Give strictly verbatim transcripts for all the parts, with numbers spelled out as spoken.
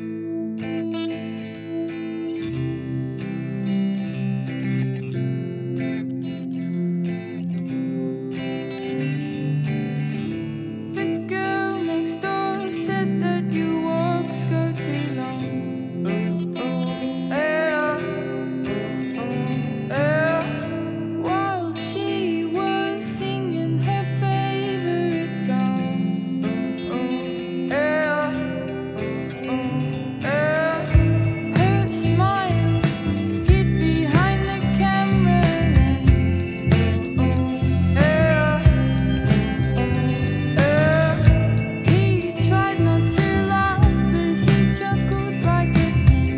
The girl next door said that your walks go too long. While she was singing her favorite song, her smile hid behind the camera lens. He tried not to laugh, but he chuckled like a hen.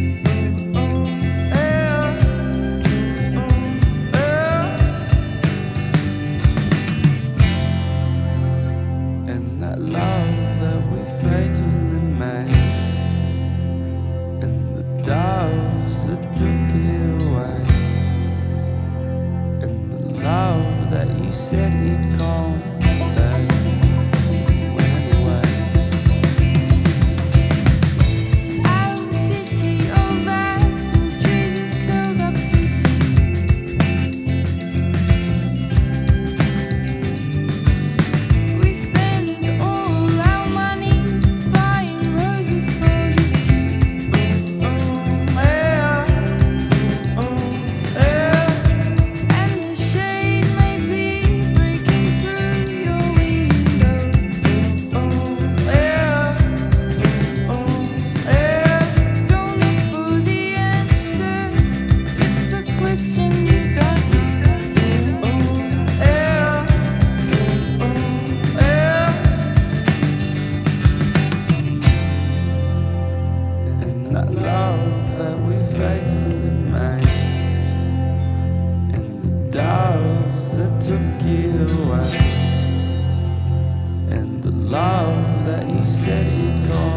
And that love that we fatally made, and the doves that took it away, and the love that you said it can't stay went away. Our city of apple trees is curled up to sea. We spend all our money buying roses for the queue. And the shade may be breaking through your window. Don't look for the answer, it's the question you don't know. And that love that we fatally made, and the doves that took it away, and the love that you said it can't